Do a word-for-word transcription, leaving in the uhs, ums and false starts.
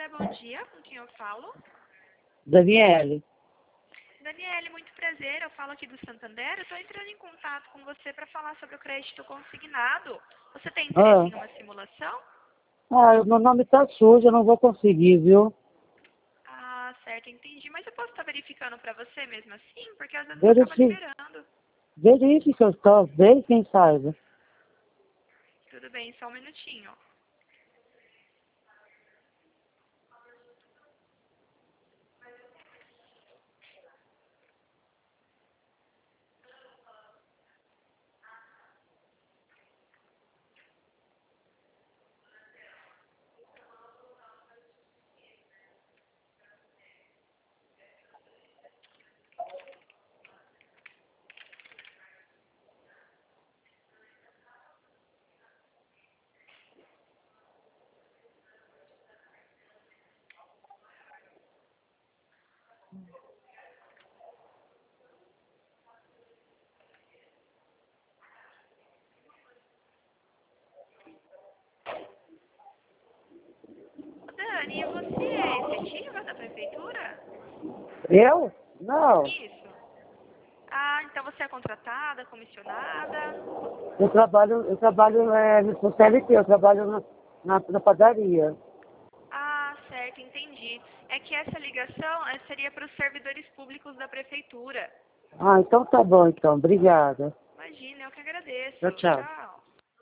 Santander, bom dia. Com quem eu falo? Daniele. Daniele, muito prazer. Eu falo aqui do Santander. Eu estou entrando em contato com você para falar sobre o crédito consignado. Você tem interesse Ah, em uma simulação? ah, meu nome tá sujo, eu não vou conseguir, viu? Ah, certo, entendi. Mas eu posso estar verificando para você mesmo assim? Porque às vezes acaba Verifique, liberando. verifique, talvez, quem saiba. Tudo bem, só um minutinho. Ô, Dani, você é efetiva da prefeitura? Eu? Não. Isso. Ah, então você é contratada, comissionada? Eu trabalho, eu trabalho é, no C L T, eu trabalho na, na, na padaria. Ah, certo, entendi. É que essa ligação eh, seria para os servidores públicos da prefeitura. Ah, então tá bom, então. Obrigada. Imagina, eu que agradeço. Tchau, tchau. Tchau.